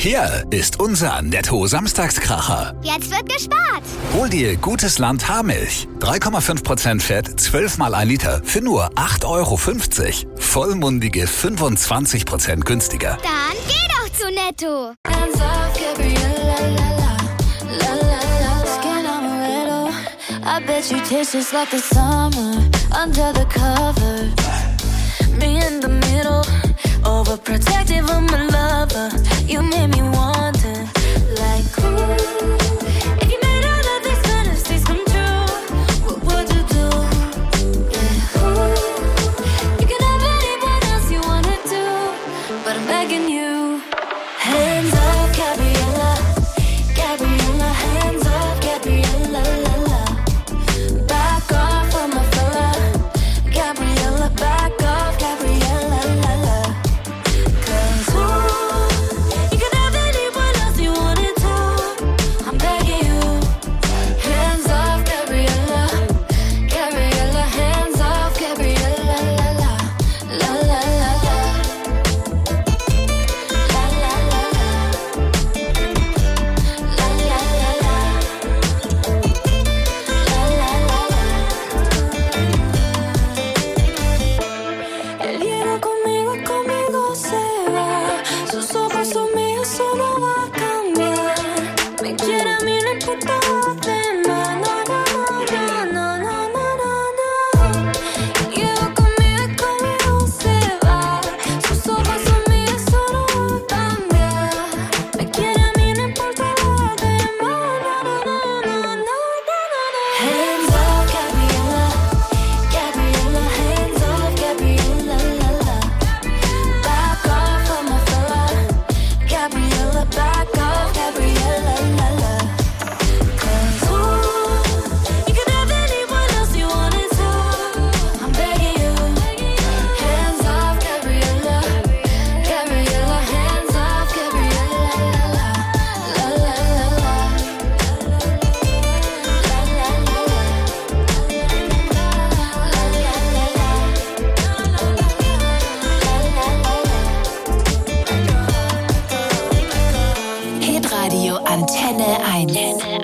Hier ist unser Netto-Samstagskracher. Jetzt wird gespart. Hol dir Gutes Land Haarmilch. 3,5% Fett, 12 mal 1 Liter für nur 8,50 €. Vollmundige 25% günstiger. Dann geh doch zu Netto. I bet you taste just like the summer under the covers. Me in the middle, overprotective of my lover. You made me wonder, like, ooh, if you made all of these fantasies come true, what would you do? Yeah, ooh, you can have anyone else you wanna do, but I'm begging you. Hands off, Gabriella, Gabriella, hands off, Gabriella, la la. Back off from my fella, Gabriella, back off, Gabriella, la la. 'Cause ooh, you can have anyone else you wanted to. I'm begging you. Hands off, Gabriella, Gabriella, hands off, Gabriella, la la, la la la la, la la la la, la la la la, la la la la. Él viene conmigo, conmigo se va. Sus ojos son míos, solo va a cambiar. Me quiere a mí, no importa lo demás. No, no, no, no, no, no, no, no. Él lleva conmigo, conmigo se va. Sus ojos son míos, solo va a cambiar. Me quiere a mí, no importa lo demás. No, no, no, no, no, no, no. Hands off, Gabriella, Gabriella, hands off, Gabriella, la la. Back off from my fella, Gabriella, back off, Gabriella, la la. 'Cause ooh, you can have anyone else you wanted to. I'm begging you. Hands off, Gabriella, Gabriella, hands off, Gabriella, la la, la la la la, la la la la, la la la la. Hitradio Antenne 1.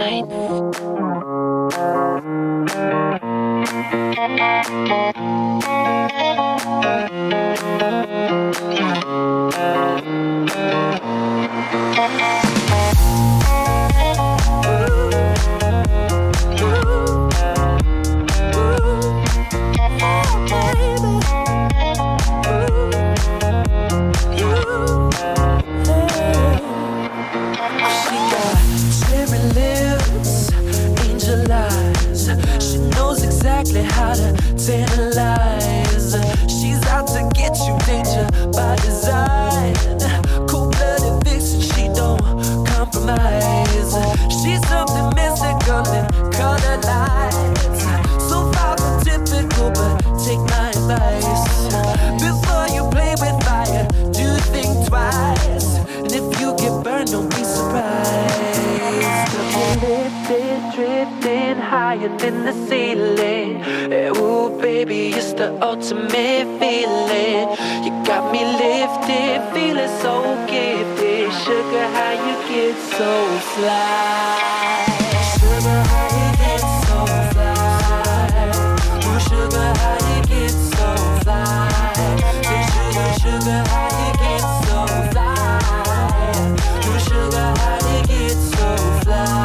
She got cherry lips, angel eyes. She knows exactly how to tantalize. She's out to get you, danger by design. Cold-blooded vixen, she don't compromise. She's something mystical and color lights. So far from typical, but take my advice. Before you play with fire, do think twice. And if you get burned, don't be surprised. Lifted, drifting higher than the ceiling. Ooh, baby, it's the ultimate feeling. You got me lifted, feeling so gifted. Sugar, how you get so fly? Sugar, how you get so fly? Ooh, sugar, how you get so fly? Hey, sugar, sugar, how you get so fly? Ooh, sugar, how you get so fly?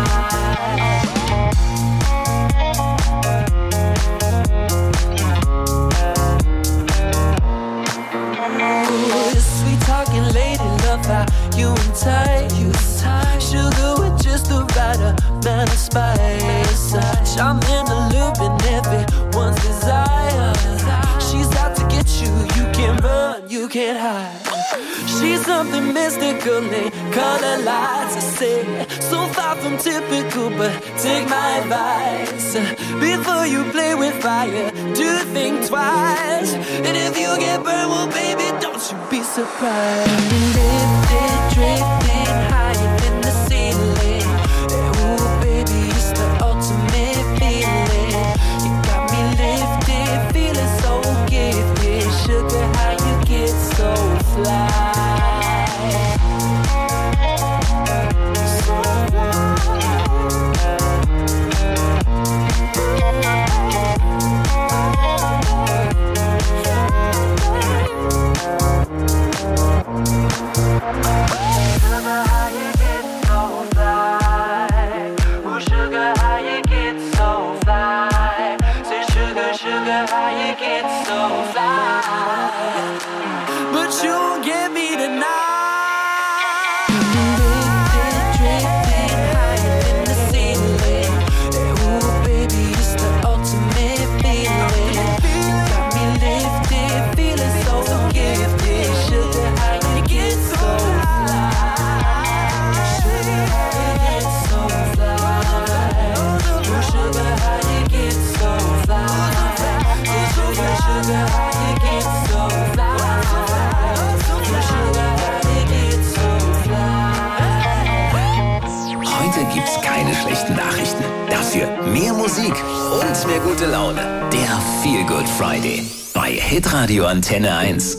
Ooh, sweet talking lady, love how you and tight. Sugar with just the right amount of spice. Charming, alluring, everyone's desire. She's out to get you, you can't run, you can't hide. She's something mystical, they color lights. I say, so far from typical, but take my advice. Before you play with fire, do think twice. And if you get burned, well, baby, don't you be surprised. Lifted, drifting higher than the ceiling. Ooh, baby, it's the ultimate feeling. You got me lifted, feeling so gifted. Sugar, how you get so fly? für mehr Musik und mehr gute Laune. Der Feel Good Friday bei Hitradio Antenne 1.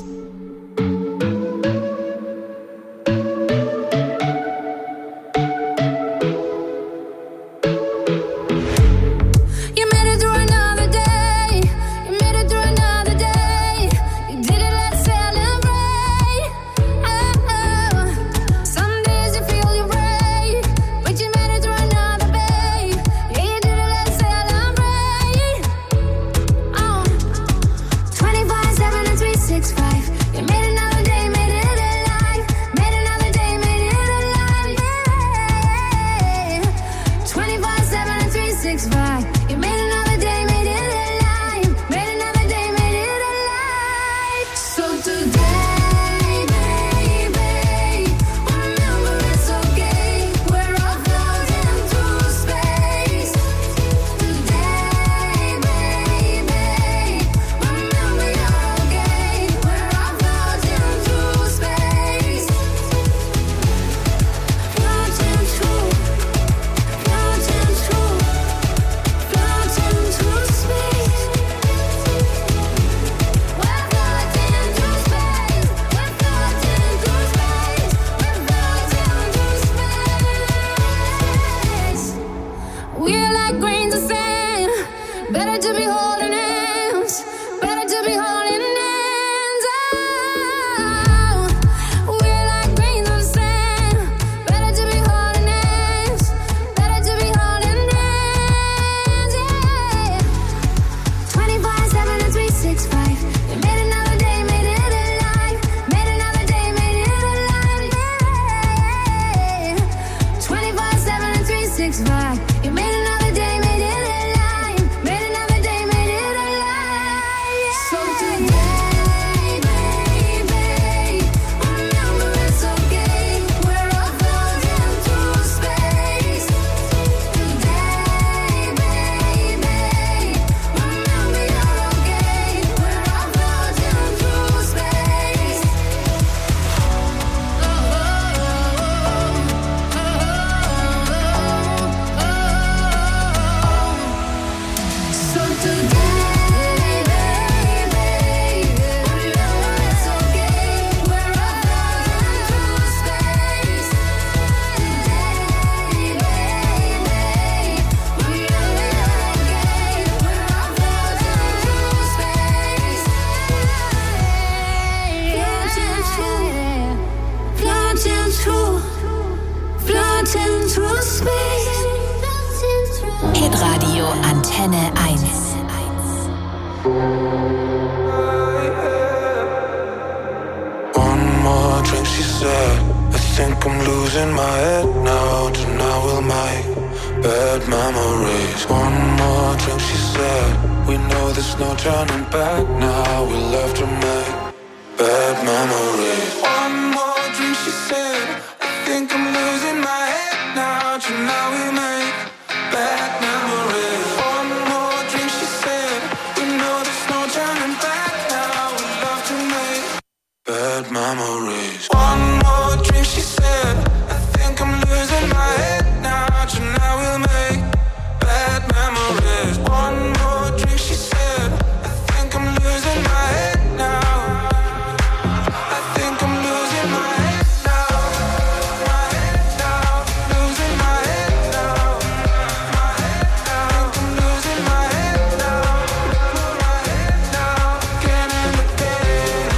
Hitradio Antenne 1. One more drink, she said. I think I'm losing my head now. Tonight we'll make bad memories. One more drink, she said. We know there's no turning back now. We'll have to make bad memories. One more drink, she said. I think I'm losing my head now. Tonight we'll make bad memories. One more drink, she said. We know there's no turning back now. We'll have to make bad memories. One more drink, she said. I think I'm losing my head now. Tonight we'll make bad memories. One more drink, she said. I think I'm losing my head now. I think I'm losing my head now. My head now. Losing my head now. My head now. I think I'm losing my head now. My head now. Again and again.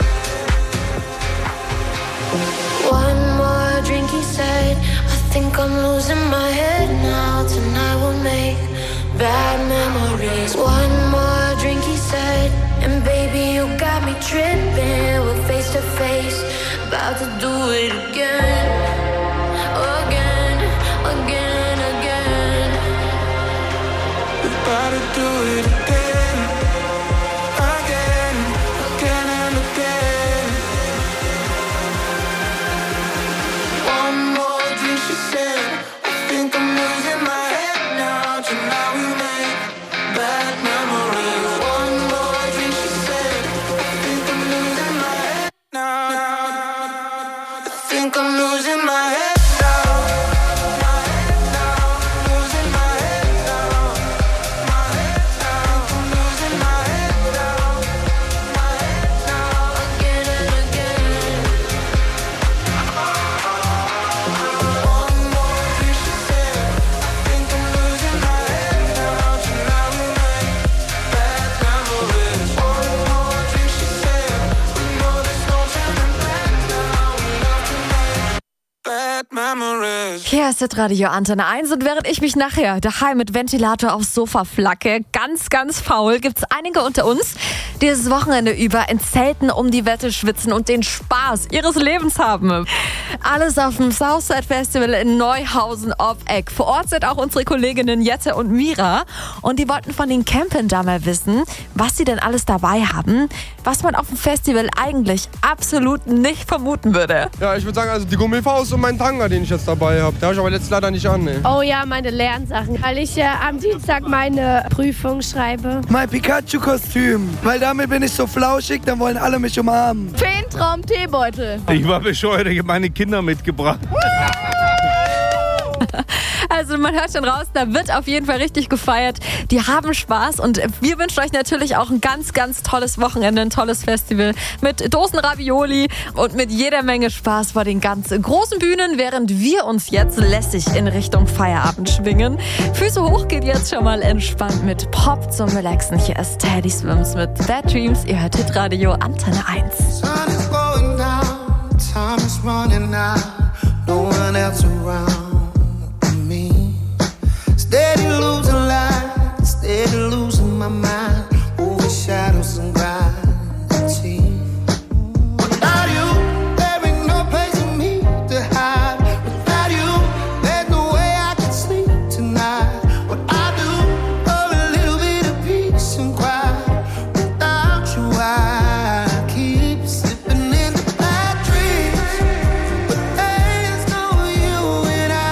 One more drink, he said. I think I'm losing my head now. Tonight we'll make bad memories. One more drink, he said. And baby, you got me tripping. We're face to face, about to do it again. Again, again, again. We're about to do it again. Again, again and again. One more drink, she said. I think I'm losing my head now. Tonight we make bad memories. One more drink, she said. I think I'm losing my head now. I think I'm losing my head now. My head now. Losing my head now. Hier ist Radio Antenne 1 und während ich mich nachher daheim mit Ventilator aufs Sofa flacke, ganz faul, gibt's einige unter uns, die das Wochenende über in Zelten um die Wette schwitzen und den Spaß ihres Lebens haben. Alles auf dem Southside Festival in Neuhausen-Ob-Eck. Vor Ort sind auch unsere Kolleginnen Jette und Mira und die wollten von den Campern da mal wissen, was sie denn alles dabei haben, was man auf dem Festival eigentlich absolut nicht vermuten würde. Ja, ich würde sagen, also die Gummifaust und mein Tanga, den ich jetzt dabei habe. Den habe ich aber jetzt leider nicht an. Ne? Oh ja, meine Lernsachen, weil ich am Dienstag meine Prüfung schreibe. Mein Pikachu-Kostüm, weil damit bin ich so flauschig, dann wollen alle mich umarmen. Feentraum-Teebeutel. Ich war bescheuert, ich habe meine Kinder mitgebracht. Also man hört schon raus, da wird auf jeden Fall richtig gefeiert. Die haben Spaß und wir wünschen euch natürlich auch ein ganz tolles Wochenende, ein tolles Festival mit Dosen Ravioli und mit jeder Menge Spaß vor den ganz großen Bühnen, während wir uns jetzt lässig in Richtung Feierabend schwingen. Füße hoch geht jetzt schon mal entspannt mit Pop zum Relaxen. Hier ist Teddy Swims mit Bad Dreams. Ihr hört Hitradio Antenne 1. Sun is going down, time is running out, no one else around. Steady losing light, steady losing my mind, over shadows and gravity. Without you, there ain't no place for me to hide. Without you, there's no way I can sleep tonight. What I do for a little bit of peace and quiet. Without you, I keep slipping into bad dreams. But there's no you and I.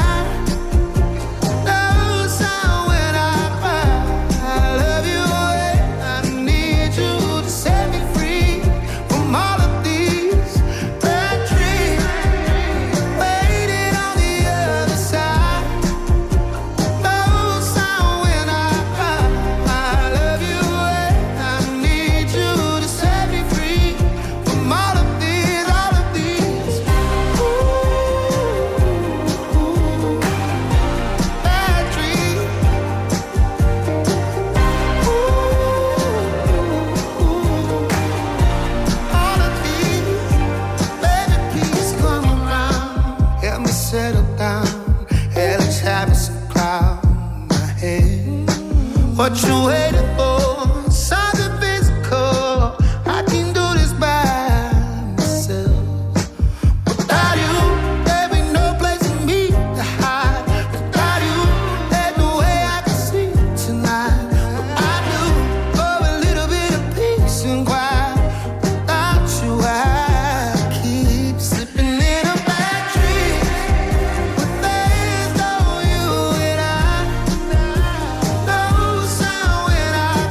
What you waiting for? Something physical. I can do this by myself. Without you, there ain't no place for me to hide. Without you, there's no way I can sleep tonight. What I do for a little bit of peace and quiet. Without you, I keep slipping in a bad dream. But there's no you and I. No sound when I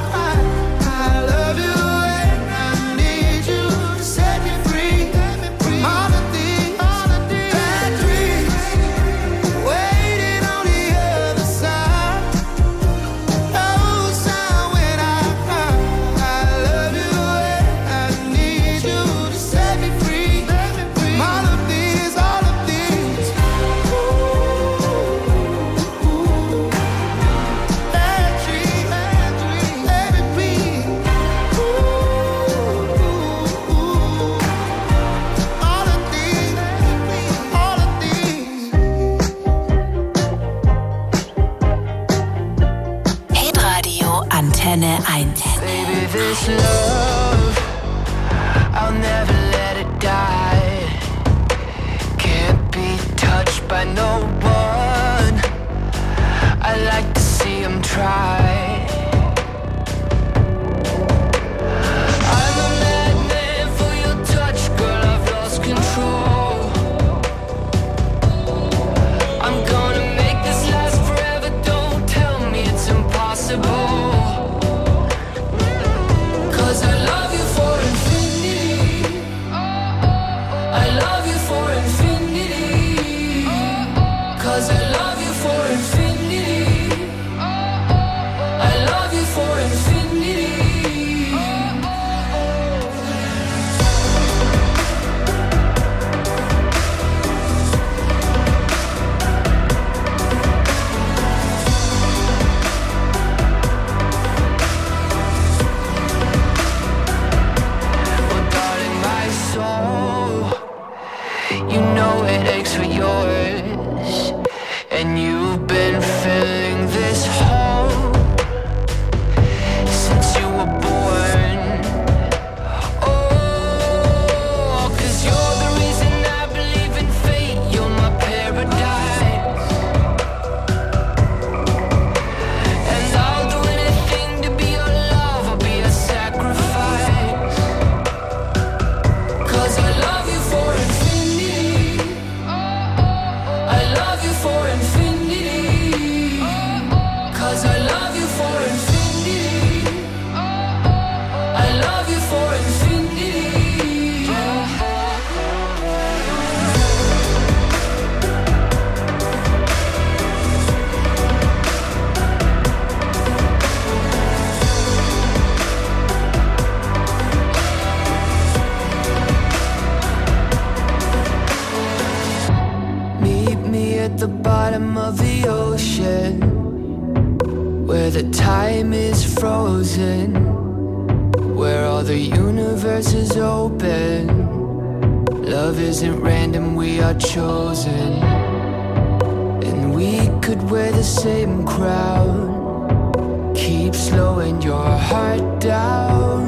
at the bottom of the ocean, where the time is frozen, where all the universe is open. Love isn't random, we are chosen. And we could wear the same crown, keep slowing your heart down.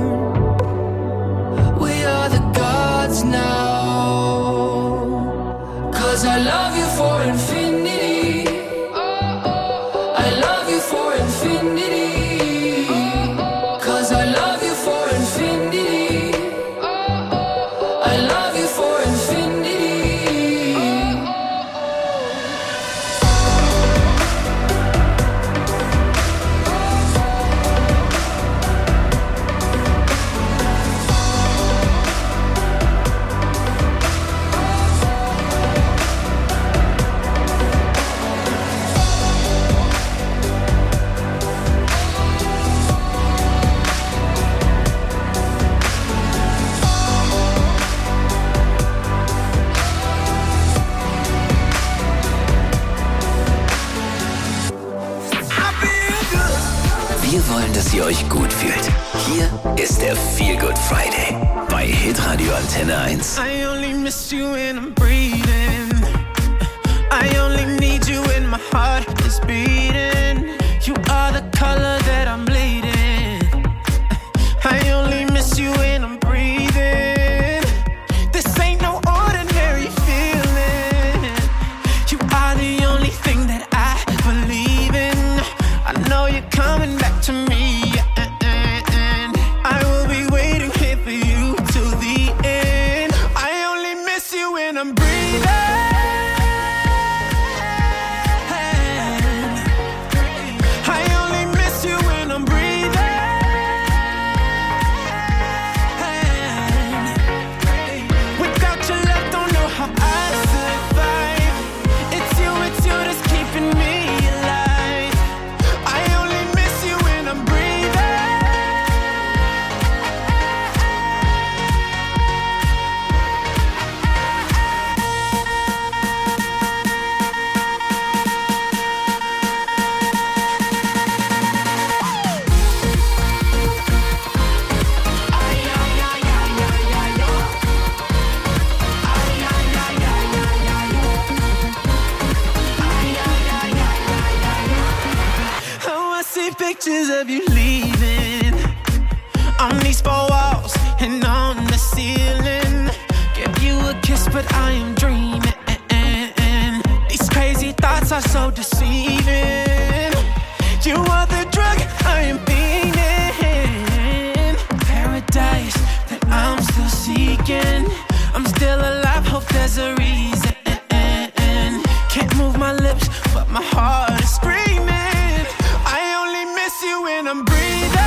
We are the gods now, 'cause I love you for infinity. I love you for infinity. 'Cause I love you for infinity. I love you for infinity. Wir wollen, dass ihr euch gut fühlt. Hier ist der Feel Good Friday bei Hitradio Antenne 1. I only miss you when I'm breathing. I only need you when my heart is beating. You are the color that I'm bleeding. I only miss you when I'm breathing. This ain't no ordinary feeling. You are the only thing that I believe in. I know you're coming back to me, and I will be waiting here for you till the end. I only miss you when I'm breathing. I only miss you when I'm breathing. Without your love, don't know how I survive. It's you that's keeping me alive. I only miss you when I'm breathing. Oh, I see pictures of you leaving on these four walls and on the ceiling. Give you a kiss, but I am dreaming. These crazy thoughts are so deceiving. You are the drug I am feeling. Paradise that I'm still seeking. I'm still alive, hope there's a reason. Can't move my lips, but my heart is screaming. I only miss you when I'm breathing.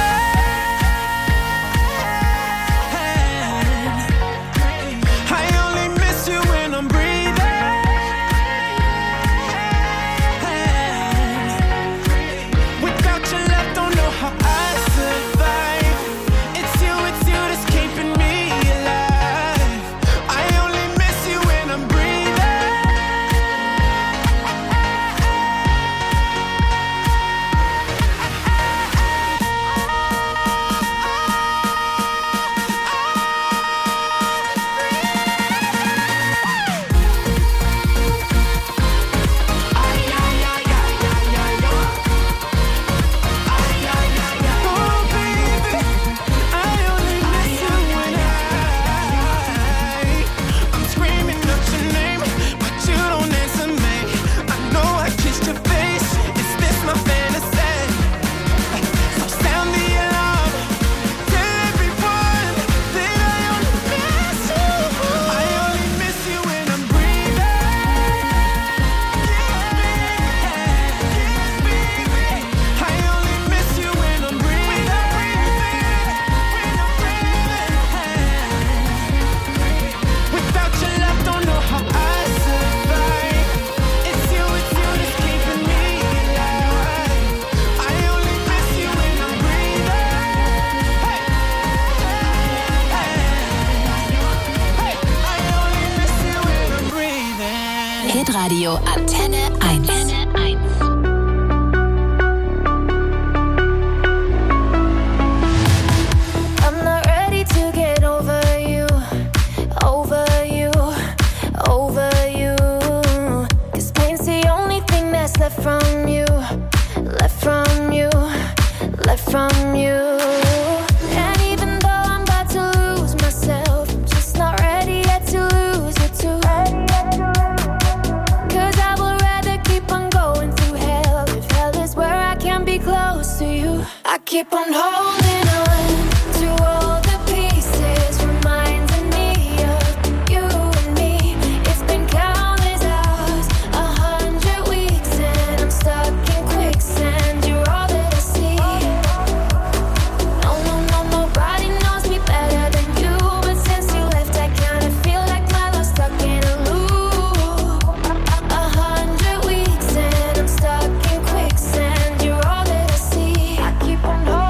I only miss you when I'm breathing. Without your love, don't know how I survive. It's you that's keeping me alive. I only miss you when I'm breathing. Antenne 1. I'm not ready to get over you, over you, over you. 'Cause pain's the only thing that's left from you, left from you, left from you. And even though I'm about to lose myself, I'm just not ready yet to lose you too. 'Cause I would rather keep on going through hell, if hell is where I can be close to you. I keep on holding on to all the pieces, reminding me of you and me. It's been countless hours, 100 weeks, and I'm stuck in quicksand. You're all that I see. No, no, no, nobody knows me better than you. But since you left, I kinda feel like my love's stuck in a loop. 100 weeks, and I'm stuck in quicksand. You're all that I see. I keep on holding.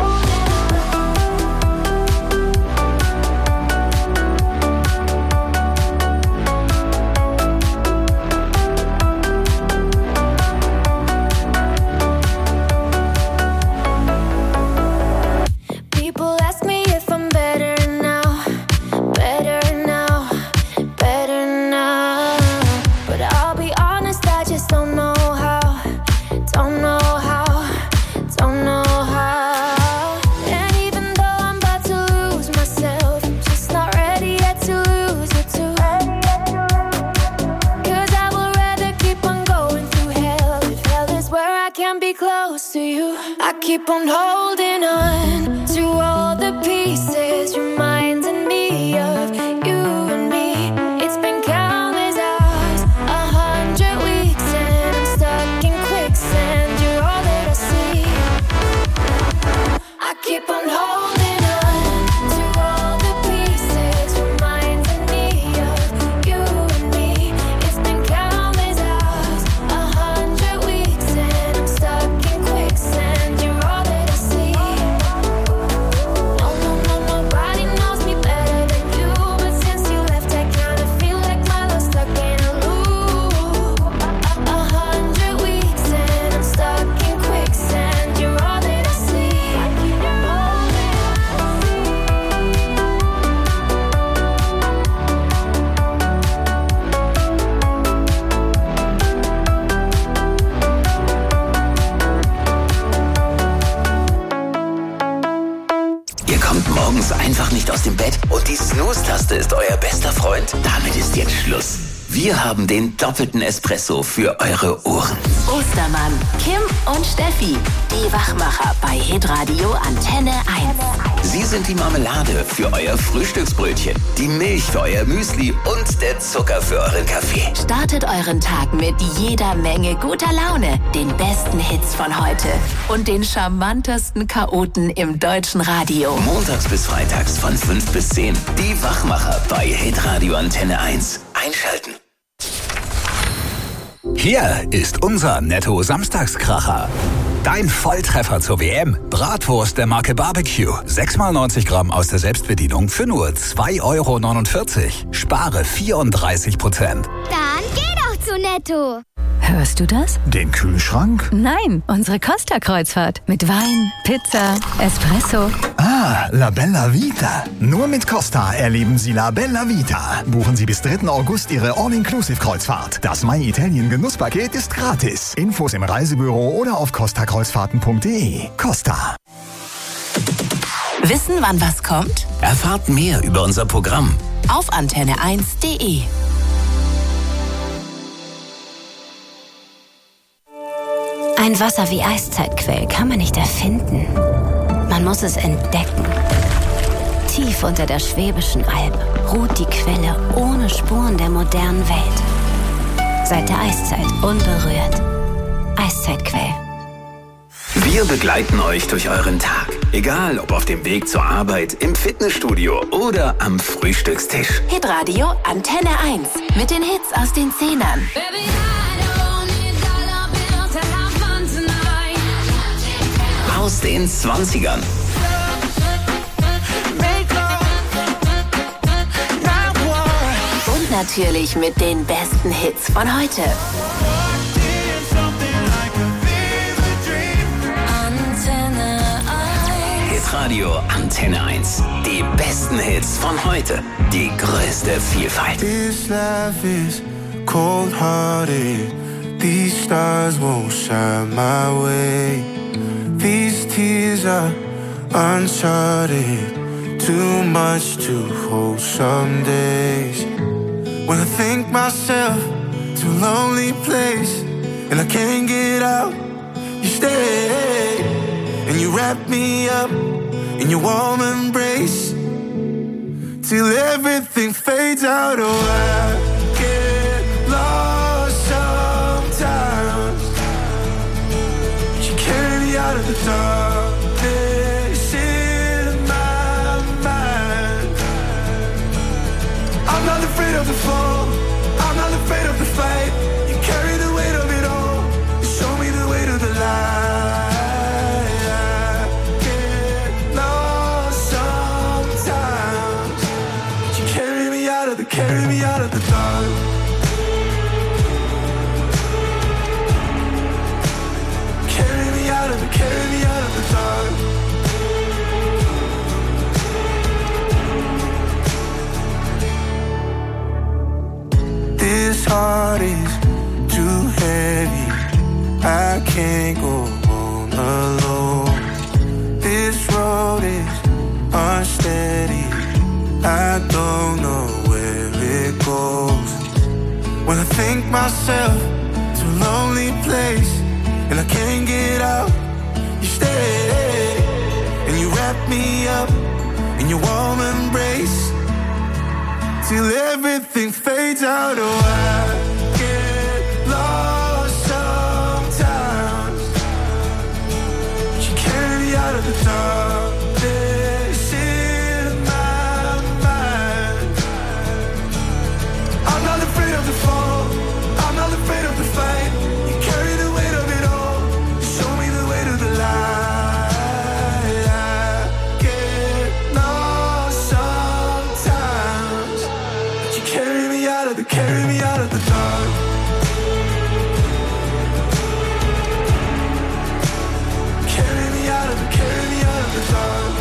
People ask me if I'm better now, better now, better now. But I'll be honest, I just don't know how, don't know how, don't know how. And even though I'm about to lose myself, I'm just not ready yet to lose you too. 'Cause I would rather keep on going through hell, if hell is where I can be close to you. I keep on holding on to all the pieces, reminding me of you and me. It's been countless hours, 100 weeks, and I'm stuck in quicksand. You're all that I see. I keep on holding on to all the pieces, reminding me of you and me. It's been countless hours, 100 weeks, and I'm stuck in quicksand. You're all that I see. No, no, no, nobody knows me better than you. But since you left, I kinda feel like my love's stuck in a loop. 100 weeks, and I'm stuck in quicksand. You're all that I see. I keep on holding. Ihr kommt morgens einfach nicht aus dem Bett und die Snooze-Taste ist euer bester Freund? Damit ist jetzt Schluss. Wir haben den doppelten Espresso für eure Ohren. Ostermann, Kim und Steffi, die Wachmacher bei Hitradio Antenne 1. Sie sind die Marmelade für euer Frühstücksbrötchen, die Milch für euer Müsli und der Zucker für euren Kaffee. Startet euren Tag mit jeder Menge guter Laune, den besten Hits von heute und den charmantesten Chaoten im deutschen Radio. Montags bis freitags von 5 bis 10. Die Wachmacher bei Hitradio Antenne 1. Einschalten. Hier ist unser Netto-Samstagskracher. Dein Volltreffer zur WM. Bratwurst der Marke Barbecue. 6x90 Gramm aus der Selbstbedienung für nur 2,49 €. Spare 34%. Dann geh doch zu Netto. Hörst du das? Den Kühlschrank? Nein, unsere Costa-Kreuzfahrt. Mit Wein, Pizza, Espresso. Ah, La Bella Vita. Nur mit Costa erleben Sie La Bella Vita. Buchen Sie bis 3. August Ihre All-Inclusive-Kreuzfahrt. Das My Italien Genusspaket ist gratis. Infos im Reisebüro oder auf costakreuzfahrten.de. Costa. Wissen, wann was kommt? Erfahrt mehr über unser Programm Auf antenne1.de. Ein Wasser wie Eiszeitquell kann man nicht erfinden. Man muss es entdecken. Tief unter der Schwäbischen Alb ruht die Quelle ohne Spuren der modernen Welt. Seit der Eiszeit unberührt. Eiszeitquell. Wir begleiten euch durch euren Tag. Egal, ob auf dem Weg zur Arbeit, im Fitnessstudio oder am Frühstückstisch. Hitradio Antenne 1 mit den Hits aus den 10ern. Aus den 20ern. Und natürlich mit den besten Hits von heute. Hitradio Antenne 1. Die besten Hits von heute. Die größte Vielfalt. This life is cold-hearted. These stars won't shine my way. These tears are uncharted. Too much to hold some days. When I think myself to a lonely place and I can't get out, you stay and you wrap me up in your warm embrace till everything fades out. Oh, I get lost sometimes. You carry me out of the darkness in my mind. I'm not afraid of the fall, I'm not afraid of the fight. You carry the weight of it all, you show me the way to the light. I get lost sometimes. You carry me out of the dark. Carry me out of the dark. Carry me out of the dark. This heart is too heavy. I can't go on alone. This road is unsteady. I don't know where it goes. When I think myself to a lonely place and I can't get out, you stay and you wrap me up in your warm embrace till everything fades out. Oh, I get lost sometimes. You carry me out of the darkness in my mind. I'm not afraid of the fall, I'm not afraid of the fight. You carry the weight of it all, show me the way to the light. I get lost sometimes. Carry me out of the dark. Carry me out of the dark. Carry me out of the dark. Carry me out of the dark.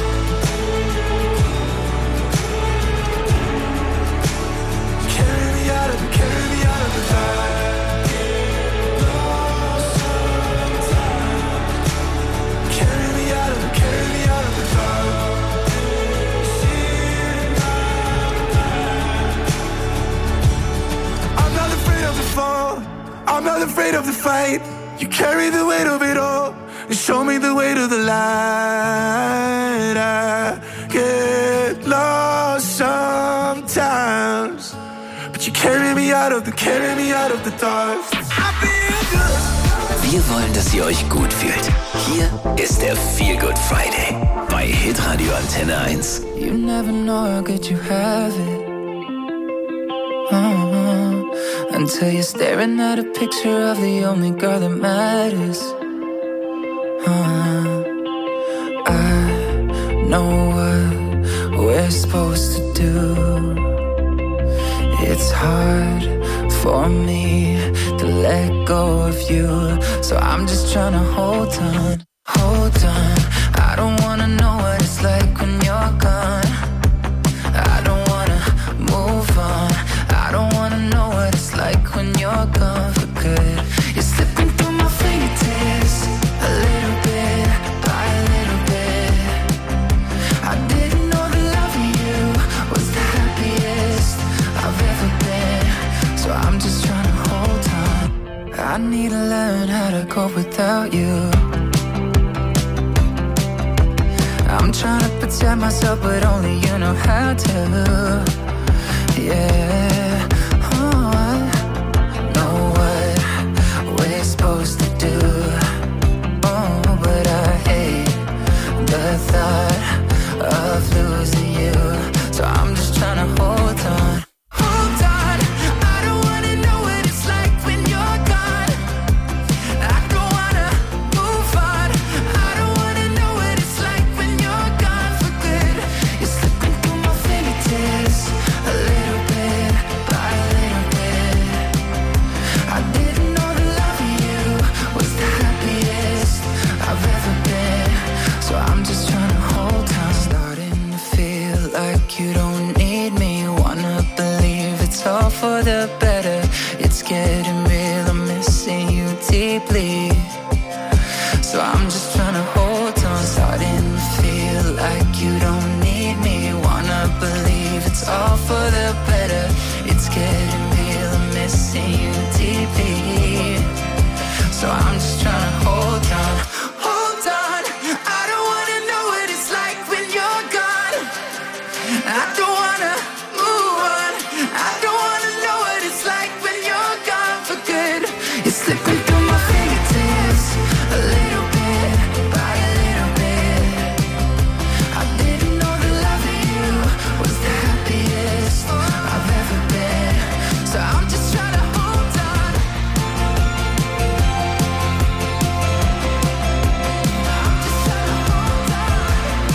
Carry me out of the dark. I'm not afraid of the fight. You carry the weight of it all and show me the way to the light. I get lost sometimes, but you carry me out of the dark. Wir wollen, dass ihr euch gut fühlt. Hier ist der Feel Good Friday bei Hitradio Antenne 1. You never know how good you have it. Until you're staring at a picture of the only girl that matters. I know what we're supposed to do. It's hard for me to let go of you, so I'm just trying to hold on, hold on. I don't wanna know what it's like when you're gone. I don't wanna move on. I don't wanna know what it's like when you're gone for good. You're slipping through my fingertips, a little bit by a little bit. I didn't know that loving you was the happiest I've ever been, so I'm just trying to hold on. I need to learn how to cope without you. I'm trying to protect myself, but only you know how to. Yeah, oh, I know what we're supposed to do. Oh, but I hate the thought of losing you, so I'm just trying to hold on. Hold on, I don't wanna know what it's like when you're gone. I don't wanna move on. I don't wanna know what it's like when you're gone for good. You're slipping through my fingertips, a little bit by a little bit. I didn't know that loving you was the deeply. So I'm just trying to hold on, starting to feel like you don't need me. Wanna believe it's all for the better. It's getting real, I'm missing you deeply. So I'm just trying to hold on. Hold on, I don't wanna know what it's like when you're gone. I don't wanna move on. I don't wanna know what it's like when you're gone for good. You're slipping through my fingertips a little bit by a little bit. I didn't know the love of you was the happiest I've ever been. So I'm just trying to hold on. I'm just trying to hold on.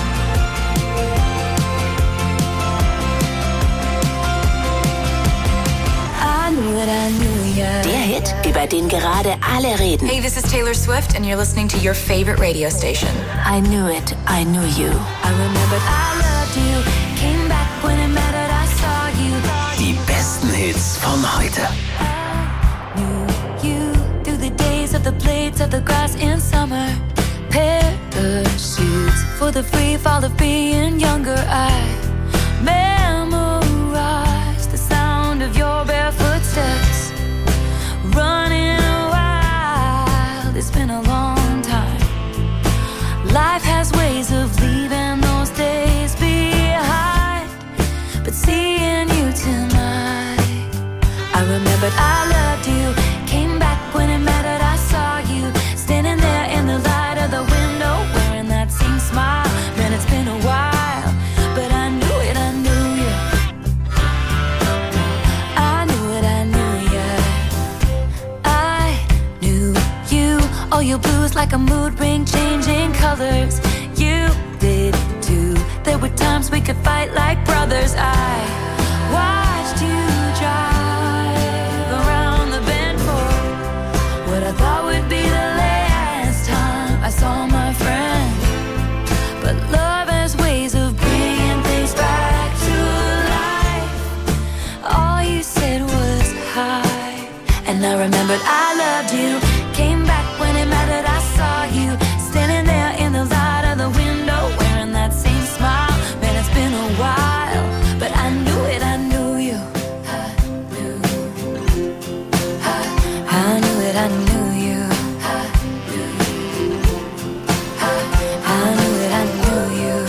I knew it, I knew ya. Der Hit, über den gerade alle reden. Hey, this is Taylor Swift and you're listening to your favorite radio station. I knew it, I knew you. I remembered I loved you. Came back when it mattered, I saw you. Die besten Hits von heute. You through the days of the blades of the grass in summer. Parachutes for the free fall of being younger. I memorized the sound of your bare footsteps. Running wild, it's been a long time. Life has ways of leaving those days behind. But seeing you tonight, I remembered I loved you. Came back when it mattered, I saw you. Standing there in the light of the window, wearing that same smile. Man, it's been a while, but I knew it, I knew you. I knew it, I knew you. I knew you. All your blues like a mood ring, changing colors. You did too. There were times we could fight like brothers. I watched you drive around the bend for what I thought would be the last time I saw my friend. But love has ways of bringing things back to life. All you said was hi, and I remembered I loved you. Came back when it mattered, I saw you. Standing there in the light of the window, wearing that same smile. Man, it's been a while, but I knew it, I knew you. I knew it, I knew you. I knew it, I knew you.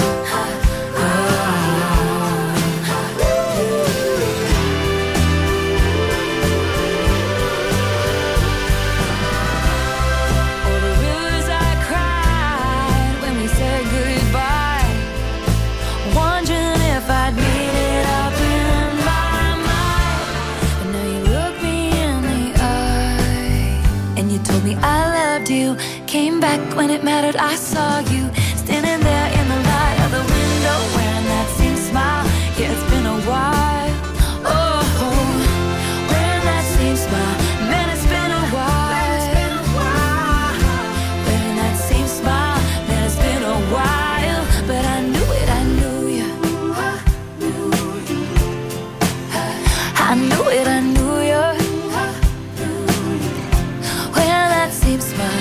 Oh, the rivers I cried when we said goodbye, wondering if I'd made it up in my mind. And now you look me in the eye, and you told me I loved you. Came back when it mattered, I saw you. Standing there in the light of the window, wearing that same smile. Yeah, it's been a while. Oh, wearing that same smile. Man, it's been a while. Wearing that same smile. Man, it's been a while. But I knew it, I knew you. I knew it, I knew you. Wearing that same smile.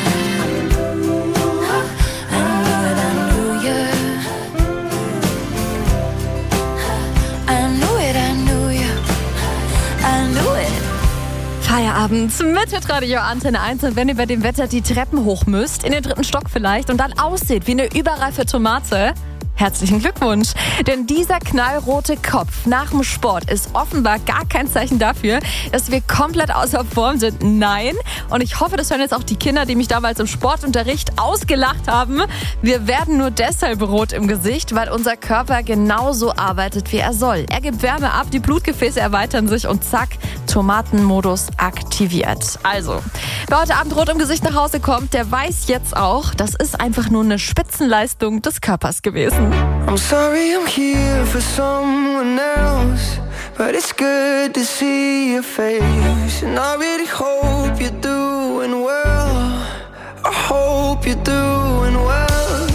Feierabend mit Hitradio Antenne 1. Und wenn ihr bei dem Wetter die Treppen hoch müsst, in den 3. Stock vielleicht, und dann aussieht wie eine überreife Tomate, herzlichen Glückwunsch. Denn dieser knallrote Kopf nach dem Sport ist offenbar gar kein Zeichen dafür, dass wir komplett außer Form sind. Nein. Und ich hoffe, das hören jetzt auch die Kinder, die mich damals im Sportunterricht ausgelacht haben. Wir werden nur deshalb rot im Gesicht, weil unser Körper genauso arbeitet, wie er soll. Er gibt Wärme ab, die Blutgefäße erweitern sich und zack, Tomatenmodus aktiviert. Also, wer heute Abend rot im Gesicht nach Hause kommt, der weiß jetzt auch, das ist einfach nur eine Spitzenleistung des Körpers gewesen. I'm sorry I'm here for someone else, but it's good to see your face. And I really hope you're doing well. I hope you're doing well.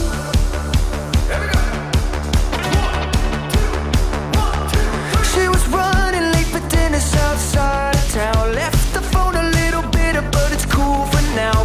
She was running late for dinner outside of town. Left the phone a little bitter, but it's cool for now.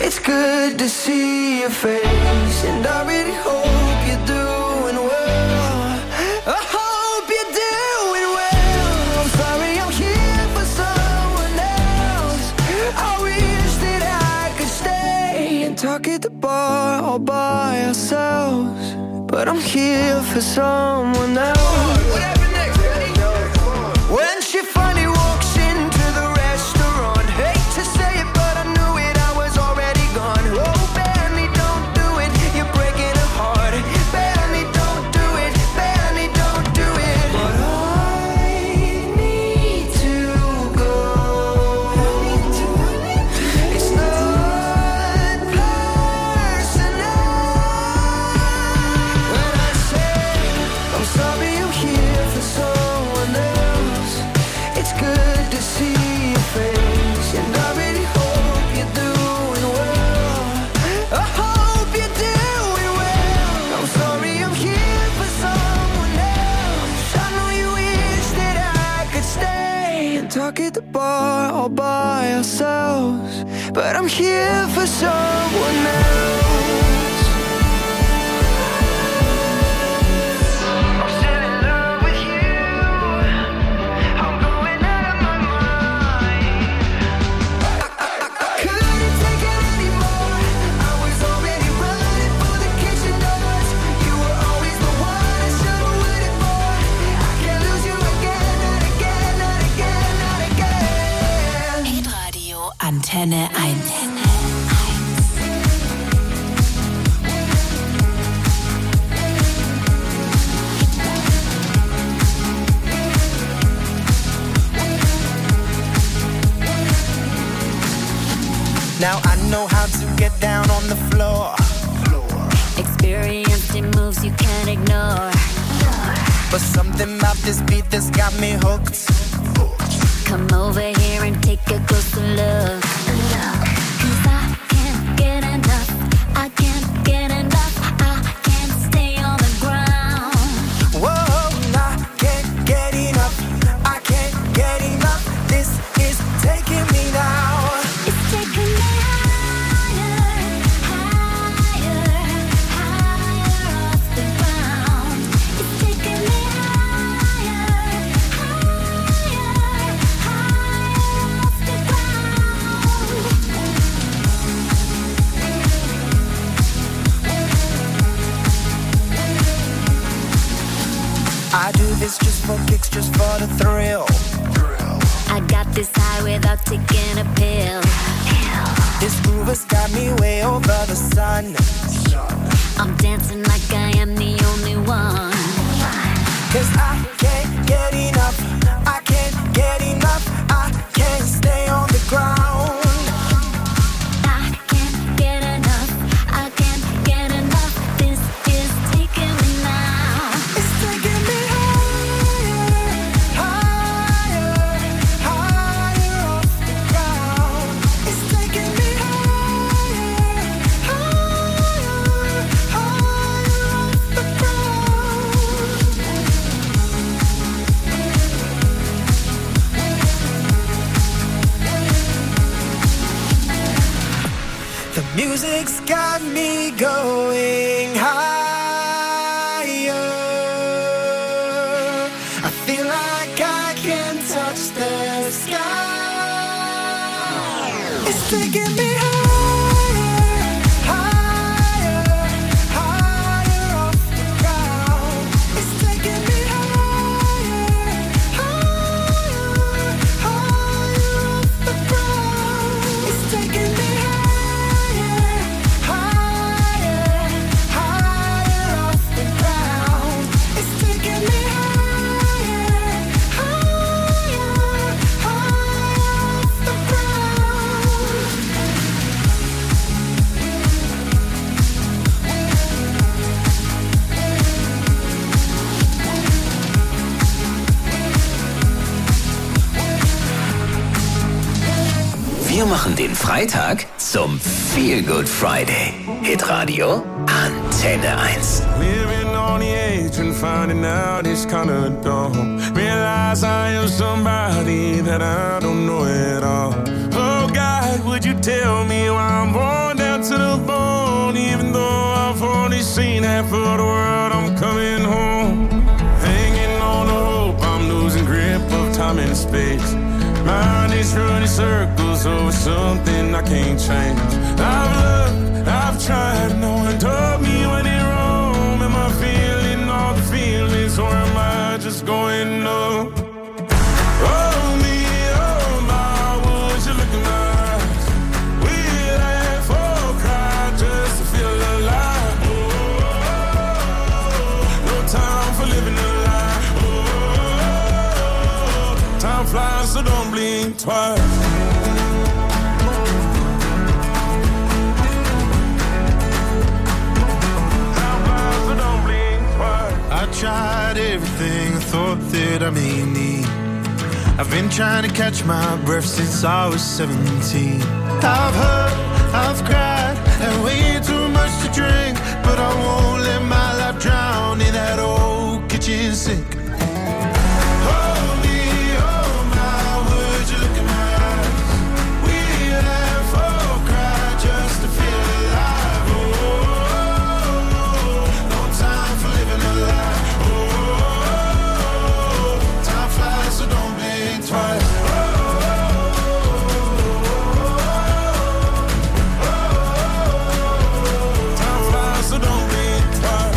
It's good to see your face, and I really hope you're doing well. I hope you're doing well. I'm sorry I'm here for someone else. I wish that I could stay and talk at the bar all by ourselves, but I'm here for someone else. What happened next, Ready? When she finally walks into the restaurant, hate to say it, but I knew it, I was already gone. Oh, Benny, don't do it, you're breaking her heart. Benny, don't do it, Benny, don't do it. But I need to go. It's not personal. When I say I'm sorry I'm here for someone else, it's good to see your face, and I really hope you're doing well. I hope you're doing well. I'm sorry I'm here for someone else. I know you wish that I could stay and talk at the bar all by ourselves, but I'm here for someone else. I'm still in love with you. I'm going out of my mind. I couldn't take it anymore. I was already running for the kitchen doors. You were always the one I should have waited for. I can't lose you again, not again, not again, not again. Hitradio Antenne 1. Now I know how to get down on the floor. Experiencing moves you can't ignore. But something about this beat that's got me hooked. Come over here and take a closer look. 'Cause I can't get enough. I can't get enough. I can't stay on the ground. Whoa, I can't get enough. I can't get enough. This is taking me now. It's taking me higher, higher, higher off the ground. It's taking me higher, higher, higher off the ground. I do this just for kicks, just for the thrill. I got this high without taking a pill. This groove has got me way over the sun. I'm dancing like I am the only one. 'Cause I can't get enough. I can't get enough. I can't stay on the ground. I can't get enough. I can't get enough. This is taking me now. It's taking me higher, higher, higher off the ground. It's taking me higher, higher, higher off the ground. The music's got me going higher. I feel like I can touch the sky. It's taking me higher, higher, higher off the ground. It's taking me higher, higher, higher off the ground. It's taking me higher, higher, higher off the ground. It's taking me higher, higher, higher off the ground. Wir machen den Freitag zum Feel Good Friday. Hitradio Antenne 1. Living on the edge and finding out it's kinda dumb. Realize I am somebody that I don't know at all. Oh God, would you tell me why I'm born down? seen half of the world, I'm coming home. Hanging on the hope, I'm losing grip of time and space. Mind is running circles over something I can't change. I've looked, I've tried, no one told me when it wrong. Am I feeling all the feelings, or am I just going up? Oh me, oh my, would you look in my eyes? We laugh or cry just to feel alive. No time for living a lie. Time flies, so don't blink twice. I tried everything I thought that I may need. I've been trying to catch my breath since I was 17. I've hurt, I've cried, and way too much to drink, but I won't let my life drown in that old kitchen sink. Hold me, oh my, would you look in my eyes? We laugh or cry just to feel alive. Oh, no time for living a lie. Time flies, so don't blink twice. Time flies, so don't blink twice.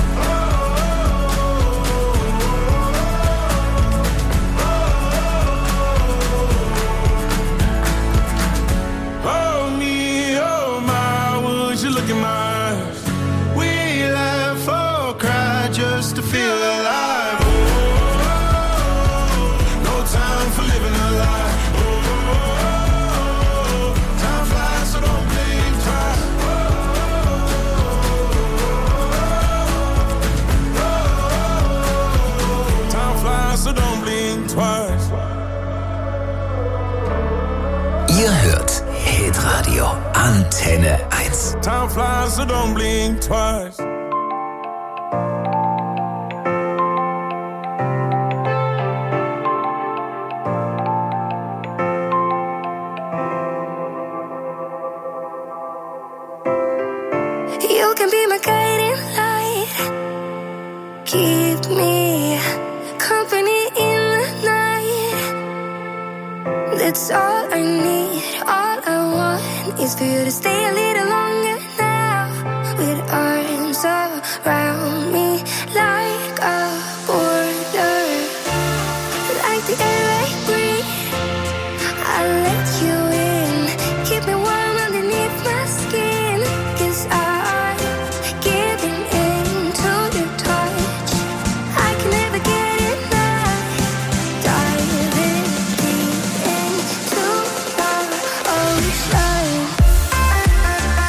Oh me, oh my, would you look in my eyes? We laugh or cry just to feel alive. No time for living a lie. Time flies, so don't blink twice. Time flies, so don't blink twice. Ihr hört Hitradio Antenne 1. Time flies, so don't blink twice. You can be my guiding light. Keep me company in the night. That's all I need. All I want is for you to stay a little longer now. With arms around me like a border. Like the air I breathe, I let you in. Keep me warm underneath my skin. 'Cause I'm giving in to your touch. I can never get enough. Diving deep into the ocean.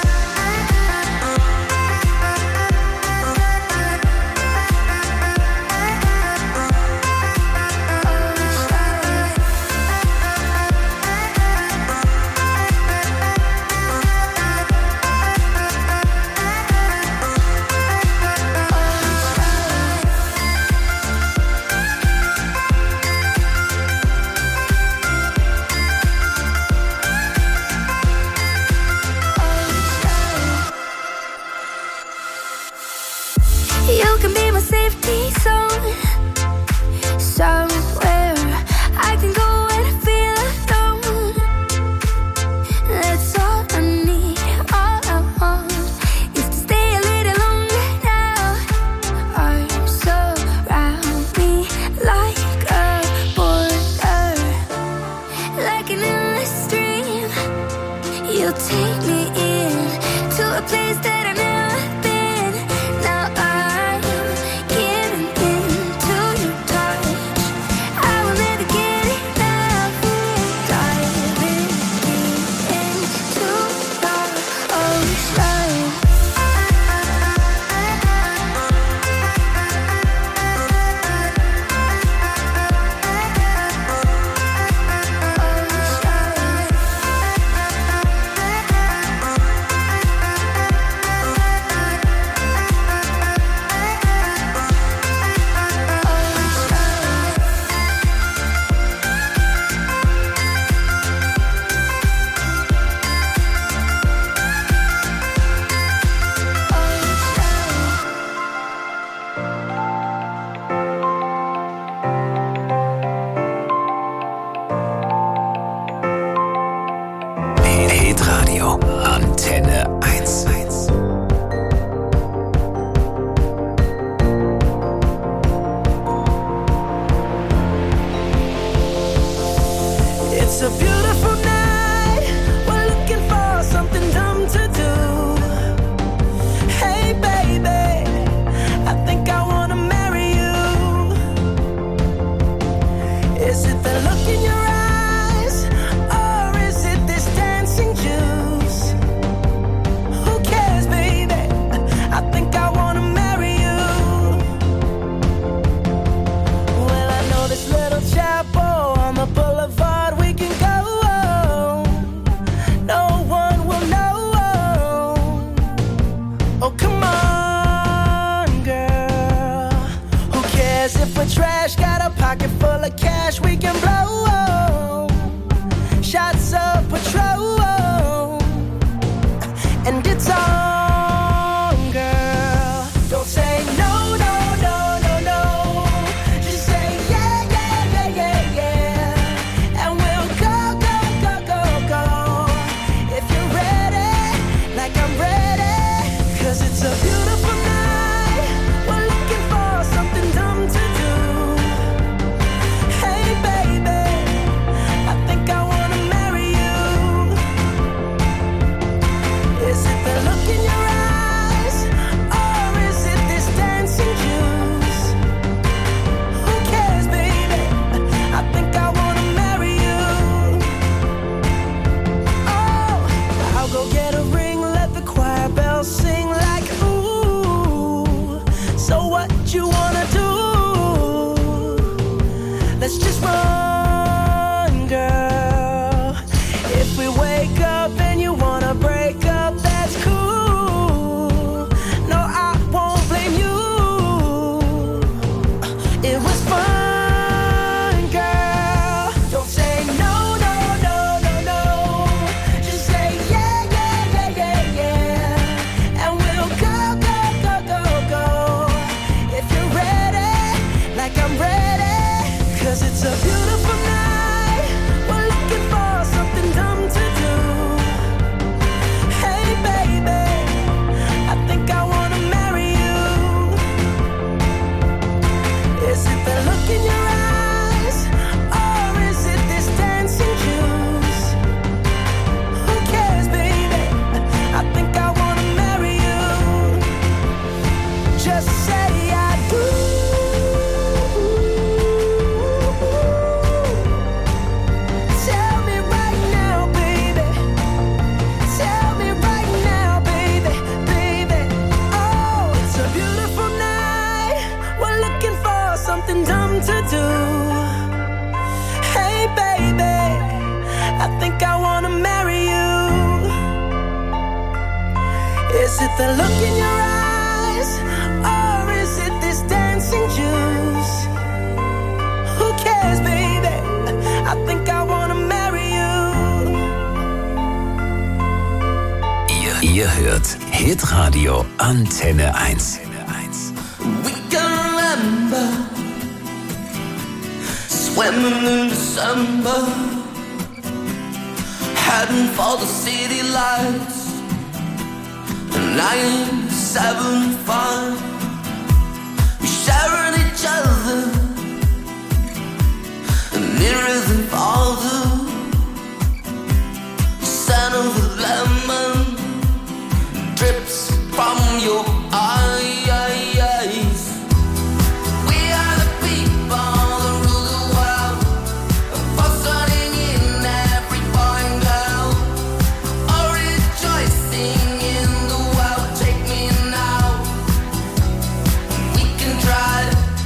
As if we're trash, got a pocket full of cash we can blow. Shots of Patrol, and it's on, girl. Don't say no, no, no, no, no. Just say yeah, yeah, yeah, yeah, yeah. And we'll go, go, go, go, go. If you're ready, like I'm ready. 'Cause it's a beautiful night. We're looking for something dumb to do. Hey baby, I think I wanna marry you. Is it the look in your eyes, or is it this dancing juice? Who cares, baby? I think I wanna marry you. Oh, I'll go get a ring, let the choir bells sing like ooh. So what you wanna do? Let's just run, girl. If we wake up and you wanna break up, that's cool. No, I won't blame you. It was fun, girl. Don't say no, no, no, no, no. Just say yeah, yeah, yeah, yeah, yeah. And we'll go, go, go, go, go. If you're ready, like I'm ready. 'Cause it's a beautiful night. We're looking for something dumb to do. Hey baby, I think I wanna marry you. Is it the look in your eyes, or is it this dancing juice? Who cares, baby? I think I wanna marry you. Just say I do. Tell me right now, baby. Tell me right now, baby, baby. Oh, it's a beautiful night. We're looking for something dumb to do. Hey, baby, I think I wanna marry you. Is it the look in your eyes, or is it this dancing juice? Who cares, baby? I think I wanna marry you. Ihr hört Hitradio Antenne 1. We can remember swimming in December, heading for the city lights. 975, we sharing each other nearer than farther. Scent of lemon drips from your eyes. We are the people that rule the world, fostering in every boy and girl, all rejoicing in the world. Take me now, we can try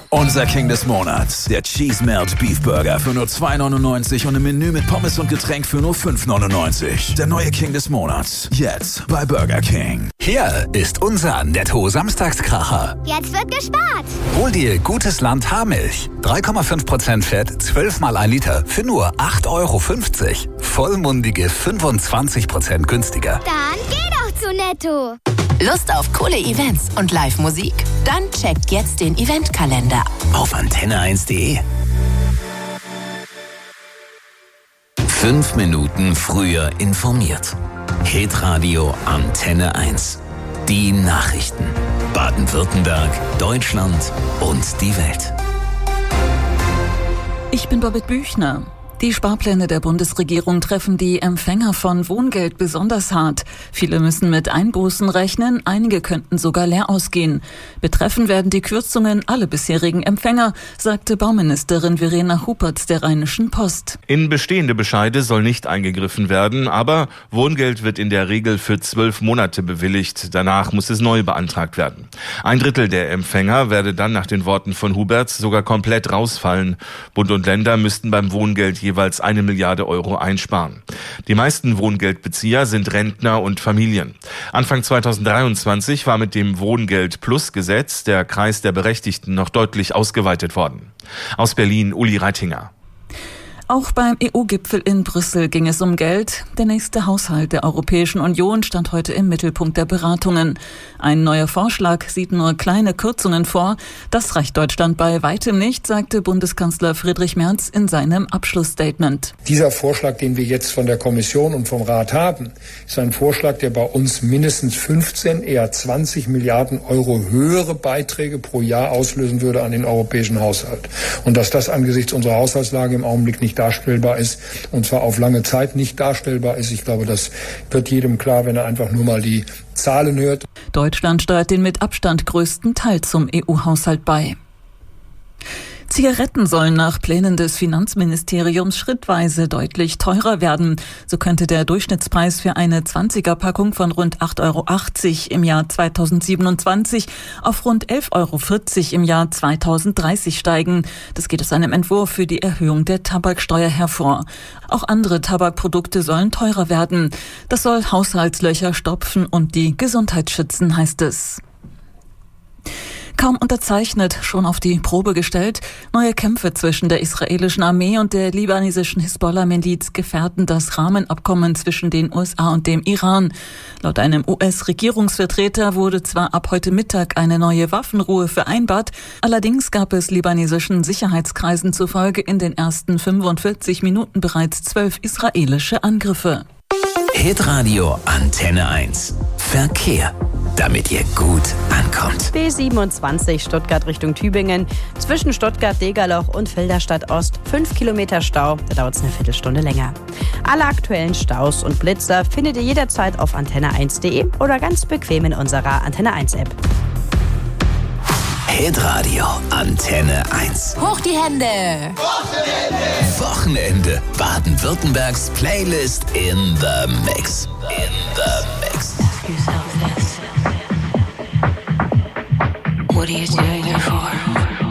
Unser King des Monats. Der Cheese Melt Beef Burger für nur 2,99 und im Menü mit Pommes und Getränk für nur 5,99. Der neue King des Monats. Jetzt bei Burger King. Hier ist unser Netto-Samstagskracher. Jetzt wird gespart. Hol dir Gutes Land Haarmilch. 3,5% Fett, 12 mal 1 Liter für nur 8,50 €. Vollmundige 25% günstiger. Dann geh doch zu Netto. Lust auf coole Events und Live-Musik? Dann checkt jetzt den Eventkalender Auf antenne1.de. 5 Minuten früher informiert. Hitradio Antenne 1. Die Nachrichten. Baden-Württemberg, Deutschland und die Welt. Ich bin Babette Büchner. Die Sparpläne der Bundesregierung treffen die Empfänger von Wohngeld besonders hart. Viele müssen mit Einbußen rechnen, einige könnten sogar leer ausgehen. Betreffen werden die Kürzungen alle bisherigen Empfänger, sagte Bauministerin Verena Hupert der Rheinischen Post. In bestehende Bescheide soll nicht eingegriffen werden, aber Wohngeld wird in der Regel für 12 Monate bewilligt. Danach muss es neu beantragt werden. 1/3 der Empfänger werde dann nach den Worten von Hupert sogar komplett rausfallen. Bund und Länder müssten beim Wohngeld jeweils 1 Milliarde € einsparen. Die meisten Wohngeldbezieher sind Rentner und Familien. Anfang 2023 war mit dem Wohngeld-Plus-Gesetz der Kreis der Berechtigten noch deutlich ausgeweitet worden. Aus Berlin, Uli Reitinger. Auch beim EU-Gipfel in Brüssel ging es um Geld. Der nächste Haushalt der Europäischen Union stand heute im Mittelpunkt der Beratungen. Ein neuer Vorschlag sieht nur kleine Kürzungen vor. Das reicht Deutschland bei weitem nicht, sagte Bundeskanzler Friedrich Merz in seinem Abschlussstatement. Dieser Vorschlag, den wir jetzt von der Kommission und vom Rat haben, ist ein Vorschlag, der bei uns mindestens 15, eher 20 Milliarden € höhere Beiträge pro Jahr auslösen würde an den europäischen Haushalt. Und dass das angesichts unserer Haushaltslage im Augenblick nicht darstellbar ist, und zwar auf lange Zeit nicht darstellbar ist. Ich glaube, das wird jedem klar, wenn er einfach nur mal die Zahlen hört. Deutschland steuert den mit Abstand größten Teil zum EU-Haushalt bei. Zigaretten sollen nach Plänen des Finanzministeriums schrittweise deutlich teurer werden. So könnte der Durchschnittspreis für eine 20er-Packung von rund 8,80 € im Jahr 2027 auf rund 11,40 € im Jahr 2030 steigen. Das geht aus einem Entwurf für die Erhöhung der Tabaksteuer hervor. Auch andere Tabakprodukte sollen teurer werden. Das soll Haushaltslöcher stopfen und die Gesundheit schützen, heißt es. Kaum unterzeichnet, schon auf die Probe gestellt. Neue Kämpfe zwischen der israelischen Armee und der libanesischen Hisbollah-Miliz gefährden das Rahmenabkommen zwischen den USA und dem Iran. Laut einem US-Regierungsvertreter wurde zwar ab heute Mittag eine neue Waffenruhe vereinbart, allerdings gab es libanesischen Sicherheitskreisen zufolge in den ersten 45 Minuten bereits 12 israelische Angriffe. Hitradio Antenne 1. Verkehr. Damit ihr gut ankommt. B27 Stuttgart Richtung Tübingen. Zwischen Stuttgart-Degerloch und Filderstadt Ost 5 Kilometer Stau. Da dauert es eine Viertelstunde länger. Alle aktuellen Staus und Blitzer findet ihr jederzeit auf antenne1.de oder ganz bequem in unserer Antenne 1 App. Hitradio Antenne 1. Hoch die Hände! Wochenende. Baden-Württembergs Playlist in the Mix. In the Mix. What are you doing it for?